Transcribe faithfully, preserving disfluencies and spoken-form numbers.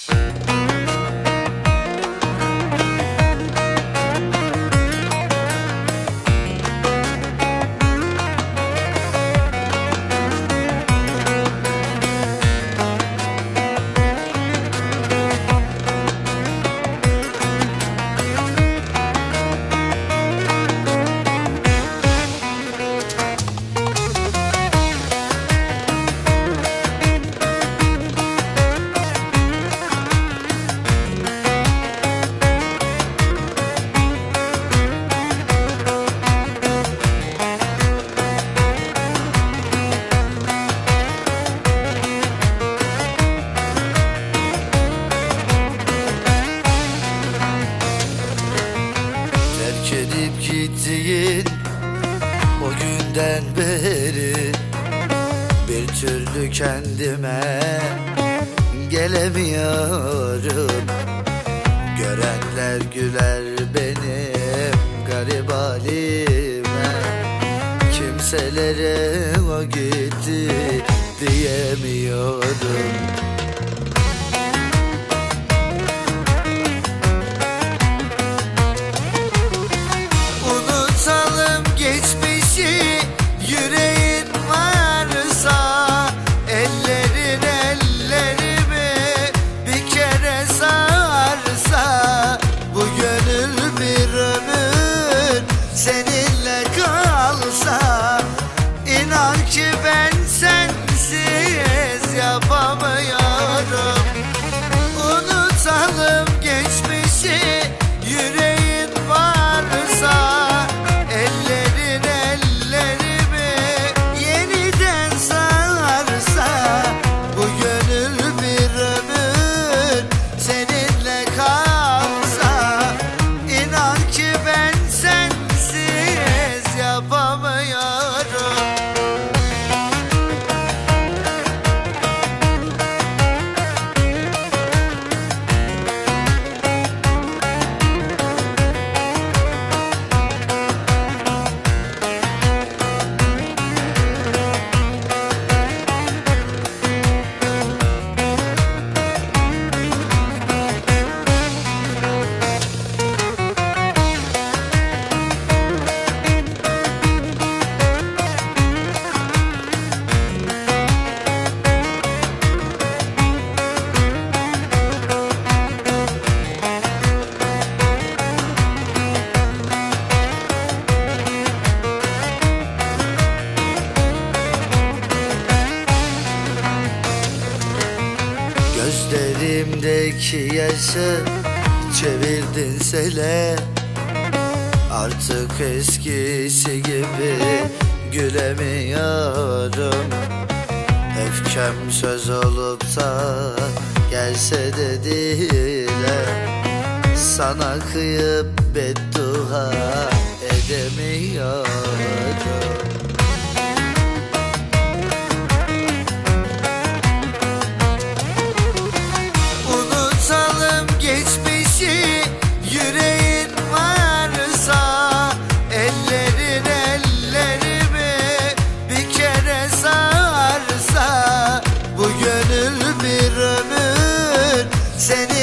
Çekip gittiğin o günden beri bir türlü kendime gelemiyorum. Görenler güler benim garip halime, kimselere o gitti diyemiyorum. Seninle kalsa inan ki ben sensiz yapamıyorum. Unutalım geçmişi, yüreğin varsa ellerin ellerimi yeniden sarsa, bu gönül bir ömür seninle kalsa inan ki ben sensiz yapamıyorum. Gözlerimdeki yaşı çevirdin sele, artık eskisi gibi gülemiyorum. Öfkem söz olup da gelse de dile, sana kıyıp beddua edemiyorum. Geçmişi, yüreğin varsa ellerin ellerimi bir kere sarsa, bu gönül bir ömür seni